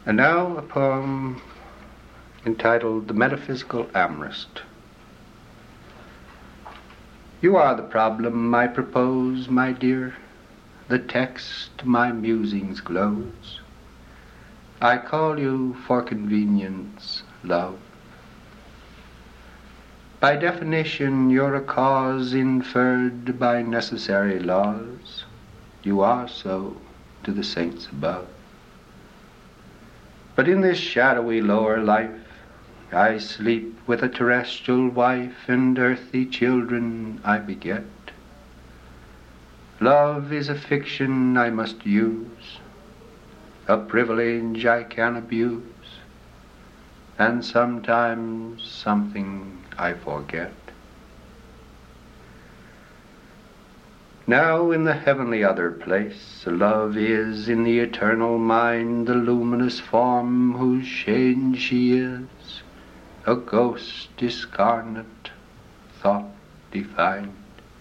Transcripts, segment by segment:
And now a poem entitled The Metaphysical Amorist. You are the problem I propose, my dear, the text my musings gloze. I call you for convenience, love. By definition, you're a cause inferred by necessary laws. You are so to the saints above. But in this shadowy lower life, I sleep with a terrestrial wife, and earthly children I beget. Love is a fiction I must use, a privilege I can abuse, and sometimes something I forget. Now in the heavenly other place, love is in the eternal mind, the luminous form whose shade she is, a ghost discarnate, thought defined.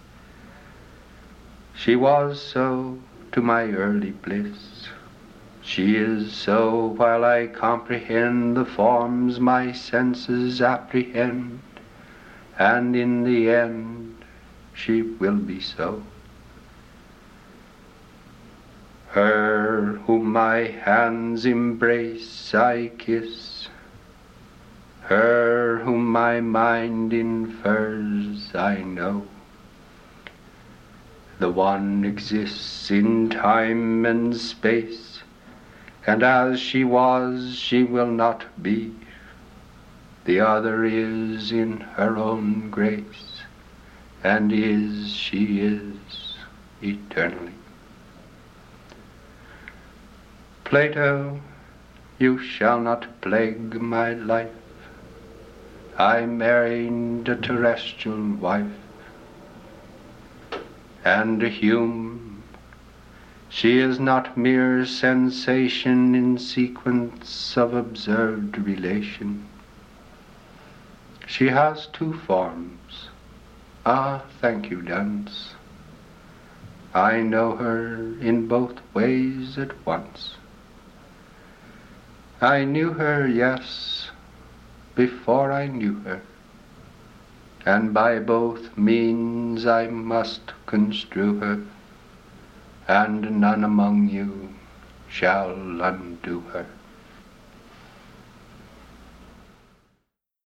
She was so to my early bliss. She is so while I comprehend the forms my senses apprehend, and in the end she will be so. Her whom my hands embrace I kiss, her whom my mind infers I know. The one exists in time and space, and as she was she will not be. The other is in her own grace, and she is eternally. Plato, you shall not plague my life. I married a terrestrial wife, and Hume, she is not mere sensation in sequence of observed relation. She has two forms. Ah, thank you, Dunce. I know her in both ways at once. I knew her, yes, before I knew her, and by both means I must construe her, and none among you shall undo her.